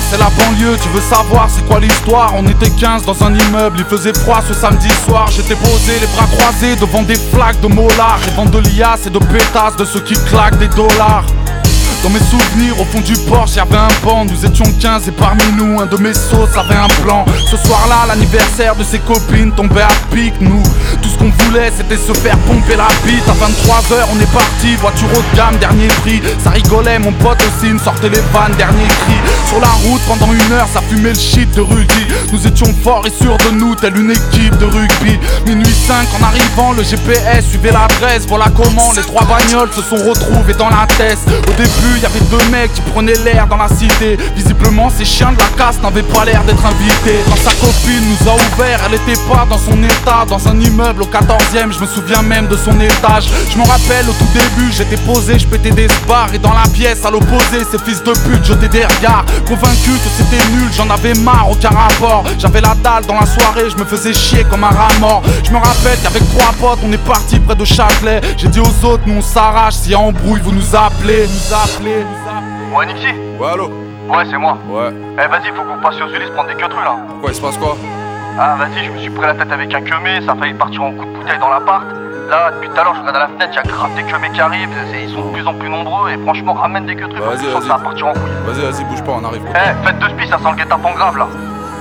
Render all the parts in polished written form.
c'est la banlieue, tu veux savoir c'est quoi l'histoire? On était 15 dans un immeuble, il faisait froid ce samedi soir. J'étais posé, les bras croisés devant des flaques de molards, rêvant de liasses et de pétasses de ceux qui claquent des dollars. Dans mes souvenirs, au fond du Porsche, y'avait un banc. Nous étions 15 et parmi nous, un de mes sauces avait un plan. Ce soir-là, l'anniversaire de ses copines tombait à pic. Nous, tout ce qu'on voulait, c'était se faire pomper la bite. À 23h, on est parti, voiture haut de gamme, dernier prix. Ça rigolait, mon pote aussi, me sortait les vannes, dernier cri. Sur la route, pendant 1 heure, ça fumait le shit de rugby. Nous étions forts et sûrs de nous, telle une équipe de rugby. Minuit 5, en arrivant, le GPS suivait l'adresse. Voilà comment les 3 bagnoles se sont retrouvées dans la tête. Au début, y'avait 2 mecs qui prenaient l'air dans la cité. Visiblement ces chiens de la casse n'avaient pas l'air d'être invités. Quand sa copine nous a ouvert, elle était pas dans son état. Dans un immeuble au 14e, je me souviens même de son étage. Je me rappelle au tout début, j'étais posé, je pétais des bars. Et dans la pièce à l'opposé, ces fils de pute jetaient des regards. Convaincu que c'était nul, j'en avais marre, aucun rapport. J'avais la dalle dans la soirée, je me faisais chier comme un rat mort. Je me rappelle qu'avec 3 potes, on est parti près de Châtelet. J'ai dit aux autres, nous on s'arrache, s'il y a embrouille, vous nous appelez. Ouais, Nixie. Ouais, allô? Ouais, c'est moi. Ouais. Eh, vas-y, faut qu'on passe aux Ulysses prendre des queutrus là. Pourquoi il se passe quoi? Ah, vas-y, je me suis pris la tête avec un queumé, ça a failli partir en coup de bouteille dans l'appart. Là, depuis tout à l'heure, je regarde à la fenêtre, y'a grave des queumés qui arrivent, ils sont de plus en plus nombreux et franchement, ramène des queutrus, parce que je sens que ça va partir en couille. Vas-y, bouge pas, on arrive. Eh, faites 2 spies, ça sent le guet-apens grave là.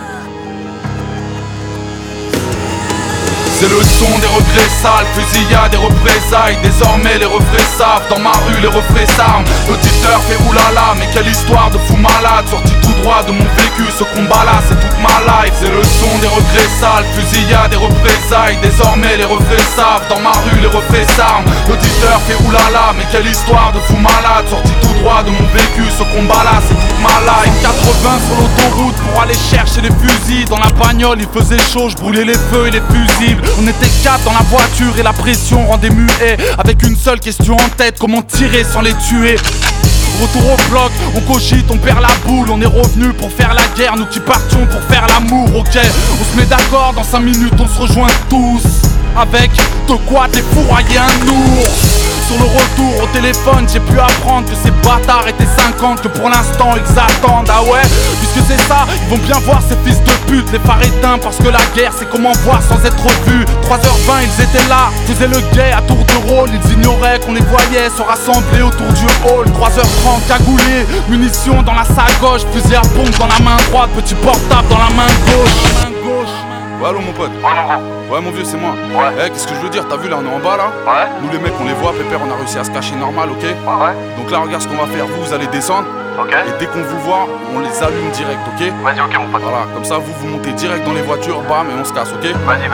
C'est le son des regrets sales, fusillades et représailles. Désormais les refrains savent, dans ma rue les refrains s'arment. L'auditeur fait oulala, mais quelle histoire de fou malade. Sorti tout droit de mon vécu, ce combat là c'est toute ma life. C'est le son des regrets sales, fusillades et représailles. Désormais les refrains savent, dans ma rue les refrains s'arment. L'auditeur fait oulala, mais quelle histoire de fou malade. Sorti tout droit de mon vécu, ce combat là c'est toute ma life. 80 sur l'autoroute pour aller chercher les fusils. Dans la bagnole il faisait chaud, je brûlais les feux et les fusibles. On était 4 dans la voiture et la pression rendait muet. Avec une seule question en tête, comment tirer sans les tuer. Retour au bloc, on cogite, on perd la boule. On est revenu pour faire la guerre, nous qui partions pour faire l'amour. Ok, on se met d'accord, dans 5 minutes on se rejoint tous. Avec de quoi défourailler un ours. Sur le retour au téléphone, j'ai pu apprendre que ces bâtards étaient 50, que pour l'instant ils attendent. Ah ouais, puisque c'est ça, ils vont bien voir ces fils de pute, les phares éteints, parce que la guerre c'est comment voir sans être vu. 3h20 ils étaient là, faisaient le guet à tour de rôle. Ils ignoraient qu'on les voyait se rassembler autour du hall. 3h30 cagoulés, munitions dans la sacoche, fusil à pompe dans la main droite, petit portable dans la main gauche. Ouais, allô mon pote. Ouais, mon gros. Ouais mon vieux, c'est moi. Ouais. Eh, qu'est-ce que je veux dire, t'as vu là on est en bas là? Ouais. Nous les mecs on les voit, pépère, on a réussi à se cacher normal, ok? Ouais. Donc là regarde ce qu'on va faire, vous allez descendre. Ok. Et dès qu'on vous voit, on les allume direct, ok? Vas-y, ok, mon pote. Voilà, comme ça vous montez direct dans les voitures, bam, et on se casse, ok? Vas-y.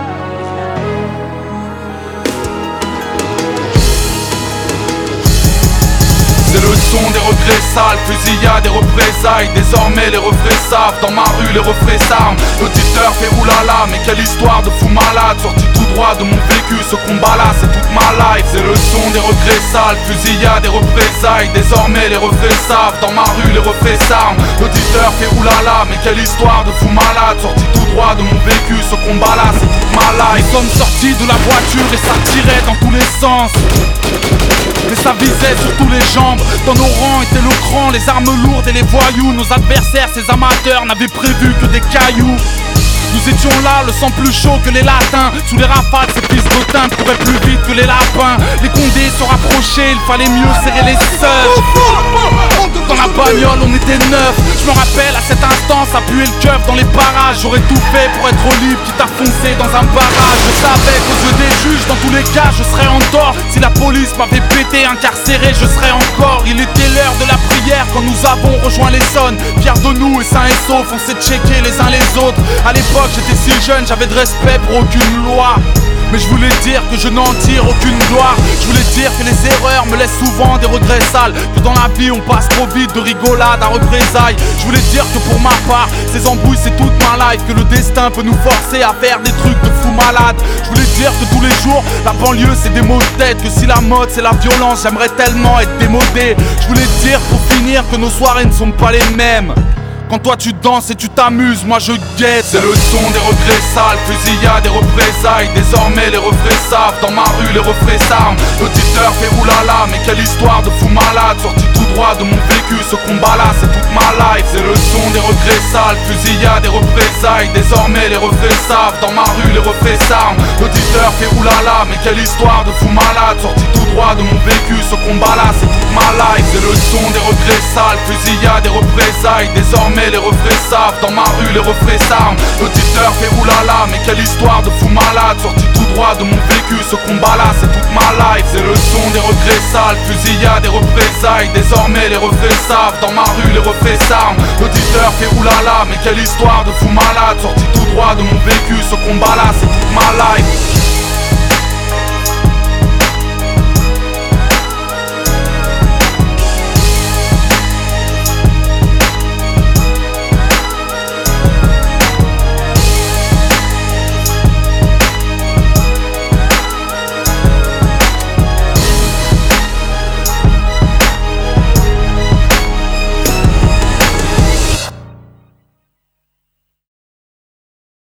C'est le son des regrets sales, fusillades et représailles. Désormais les refrains savent, dans ma rue les refrains s'arment. L'auditeur fait oulala, mais quelle histoire de fou malade. Sorti tout droit de mon vécu, ce combat là c'est toute ma life. C'est le son des regrets sales, fusillades et représailles. Désormais les refrains savent, dans ma rue les refrains s'arment. L'auditeur fait oulala, mais quelle histoire de fou malade. Sorti tout droit de mon vécu, ce combat là c'est toute ma life. Nous sommes sortis de la voiture et ça tirait dans tous les sens. Mais ça visait sur tous les jambes. Dans nos rangs était le cran, les armes lourdes et les voyous. Nos adversaires, ces amateurs, n'avaient prévu que des cailloux. Nous étions là, le sang plus chaud que les latins. Sous les rafales, ces fils d'Autun couraient plus vite que les lapins. Les condés se rapprochaient, il fallait mieux serrer les seuls. Dans la bagnole, on était 9. Je me rappelle, à cet instant, ça puait le keuf dans les parages. J'aurais tout fait pour être libre, quitte à foncer dans un barrage. Je savais qu'aux yeux des juges, dans tous les cas, je serais en tort. Si la police m'avait pété, incarcéré, je serais encore. Il était l'heure de la prière quand nous avons rejoint l'Essonne. Fiers de nous et sains et saufs, on s'est checké les uns les autres. À l'époque, j'étais si jeune, j'avais de respect pour aucune loi. Mais je voulais dire que je n'en tire aucune gloire. Je voulais dire que les erreurs me laissent souvent des regrets sales. Que dans la vie on passe trop vite de rigolade à représailles. Je voulais dire que pour ma part, ces embrouilles c'est toute ma life. Que le destin peut nous forcer à faire des trucs de fous malades. Je voulais dire que tous les jours, la banlieue c'est des maux de tête. Que si la mode c'est la violence, j'aimerais tellement être démodé. Je voulais dire pour finir que nos soirées ne sont pas les mêmes. Quand toi tu danses et tu t'amuses, moi je guette. C'est le son des regrets sales, fusillades et représailles. Désormais les refrains savent, dans ma rue les refrains s'arment. L'auditeur fait oulala, mais quelle histoire de fou malade. Sorti tout droit de mon vécu, ce combat là c'est toute ma life. C'est le son des regrets sales, fusillades et représailles. Désormais les refrains savent, dans ma rue les refrains s'arment. L'auditeur fait oulala, mais quelle histoire de fou malade. Sorti tout droit de mon vécu, ce combat là c'est toute ma life. C'est le son des regrets sales, fusillades et représailles. Désormais les refrains savent, dans ma rue les refrains s'arment. L'auditeur fait oulala, mais quelle histoire de fou malade. Sorti tout droit de mon vécu, ce combat là c'est toute ma life. C'est le son des regrets sales, fusillades et représailles. Désormais les refrains savent, dans ma rue les refrains s'arment. L'auditeur fait oulala, mais quelle histoire de fou malade. Sorti tout droit de mon vécu, ce combat là c'est toute ma life.